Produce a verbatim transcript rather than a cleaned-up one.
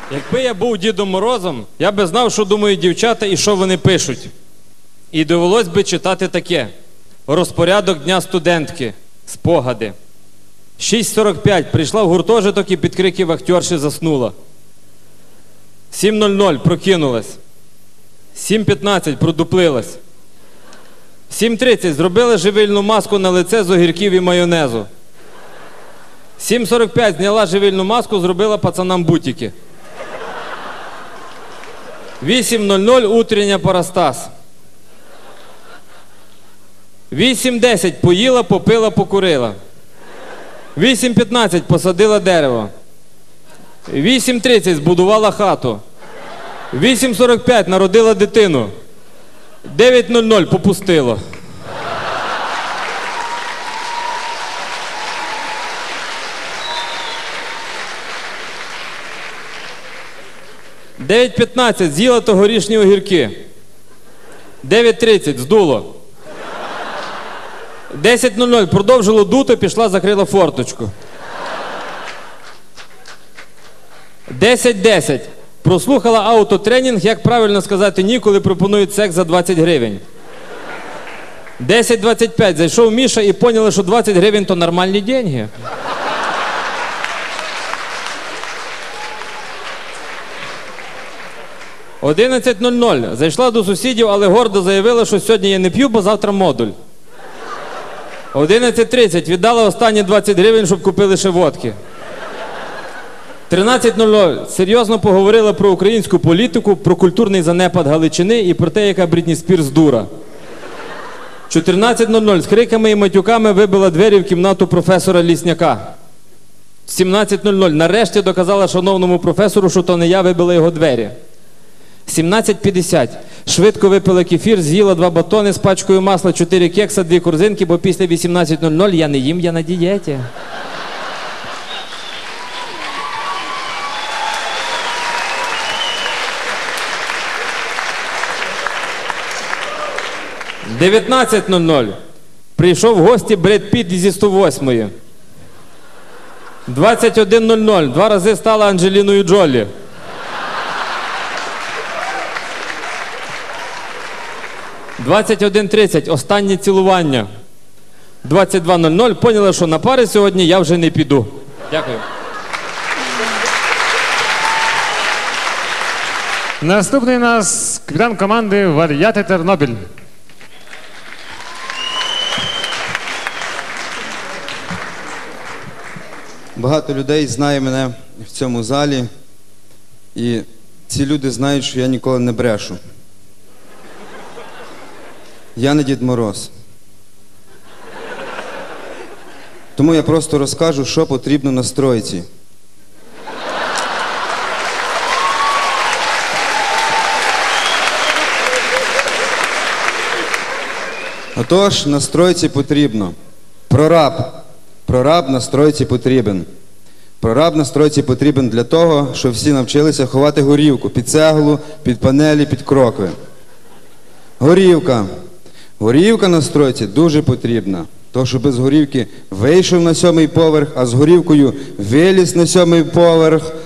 Якби я був Дідом Морозом, я би знав, що думають дівчата і що вони пишуть. І довелось би читати таке. Розпорядок дня студентки. Спогади. шість сорок п'ять. Прийшла в гуртожиток і під крики вахтерші заснула. сім нуль нуль. Прокинулась. сім п'ятнадцять. Продуплилась. сім тридцять. Зробила живильну маску на лице з огірків і майонезу. сім сорок п'ять. Зняла живильну маску, зробила пацанам бутики. вісім нуль нуль. Утрення Парастас. вісім десять. Поїла, попила, покурила. вісім п'ятнадцять. Посадила дерево. вісім тридцять. Збудувала хату. вісім сорок п'ять. Народила дитину. дев'ять нуль нуль. Попустило. дев'ять п'ятнадцять. З'їла тогорічні огірки. дев'ять тридцять. Здуло. десять нуль нуль. Продовжило дути, пішла, закрила форточку. десять десять. Прослухала аутотренінг, як правильно сказати ні, коли пропонують секс за двадцять гривень. десять двадцять п'ять. Зайшов Міша і поняли, що двадцять гривень – то нормальні деньги. одинадцять нуль нуль. Зайшла до сусідів, але гордо заявила, що сьогодні я не п'ю, бо завтра модуль. одинадцять тридцять. Віддала останні двадцять гривень, щоб купили ще водки. тринадцять нуль нуль. Серйозно поговорила про українську політику, про культурний занепад Галичини і про те, яка Брітні Спірс дура. чотирнадцять нуль нуль. З криками і матюками вибила двері в кімнату професора Лісняка. сімнадцять нуль нуль. Нарешті доказала шановному професору, що то не я вибила його двері. сімнадцять п'ятдесят. Швидко випила кефір, з'їла два батони з пачкою масла, чотири кекса, дві корзинки, бо після вісімнадцять нуль нуль я не їм, я на дієті. дев'ятнадцять нуль нуль. Прийшов в гості Бред Піт зі сто восьмої. двадцять один нуль нуль. Два рази стала Анджеліною Джолі. двадцять один тридцять. Останнє цілування. двадцять два нуль нуль. Поняла, що на пари сьогодні я вже не піду. Дякую. Наступний у нас капітан команди «Вар'яти Тернопіль». Багато людей знає мене в цьому залі, і ці люди знають, що я ніколи не брешу. Я не Дід Мороз. Тому я просто розкажу, що потрібно на стройці. Отож, на стройці потрібно прораб. Прораб на стройці потрібен. Прораб на стройці потрібен для того, щоб всі навчилися ховати горівку під цеглу, під панелі, під крокви. Горівка. Горівка на стройці дуже потрібна. То, що без горівки вийшов на сьомий поверх, а з горівкою виліз на сьомий поверх,